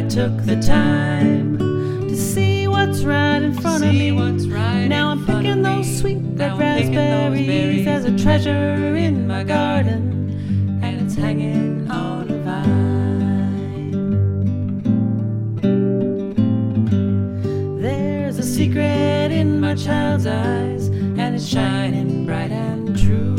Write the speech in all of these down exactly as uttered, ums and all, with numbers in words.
took the time to see what's right in front of me. Now I'm picking those sweet red raspberries as a treasure in my garden, and it's hanging on a vine. There's a secret in my child's eyes, and it's shining bright and true.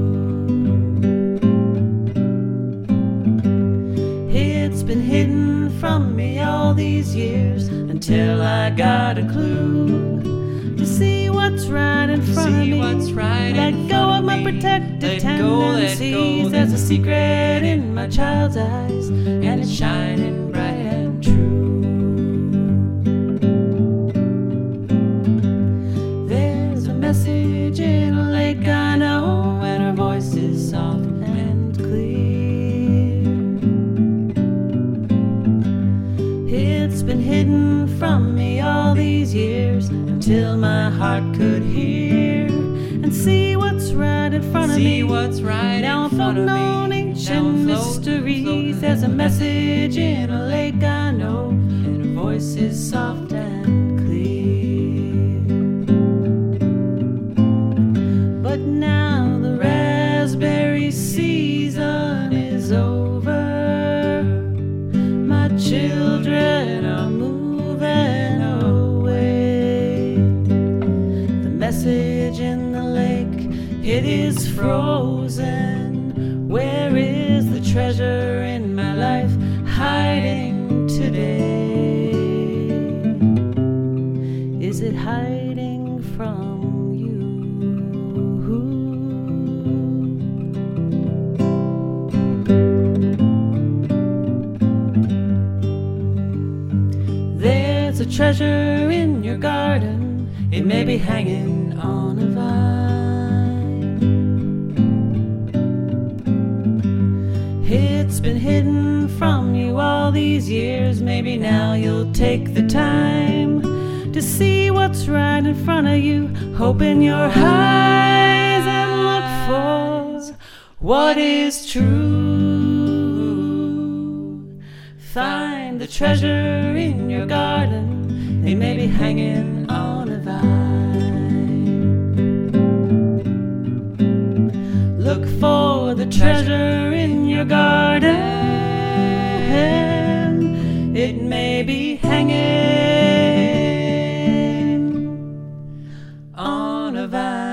It's been hidden from me all these years until I got a clue to see what's right in front of me. Let go of my protective tendencies. There's a secret in my child's eyes, and it's shining bright and true. There's a message in a lake, I know, and her voice is soft and clear. It's been hidden from me all these years until my heart could hear and see what's right in front of me. Now I'm floating on ancient mysteries. There's a message in a lake, I know, and her voice is soft and clear. But now the raspberry season is over. My children are moving away. The message in the lake, it is frozen. Where is the treasure in my life hiding today? Is it hiding from you? There's a treasure in your garden, it may be hanging on a vine. It's been hidden from you all these years. Maybe now you'll take the time to see what's right in front of you. Open your eyes and look for what is true. Find the treasure in your garden, it may be hanging on a vine. Look for the treasure in your garden, it may be hanging on a vine.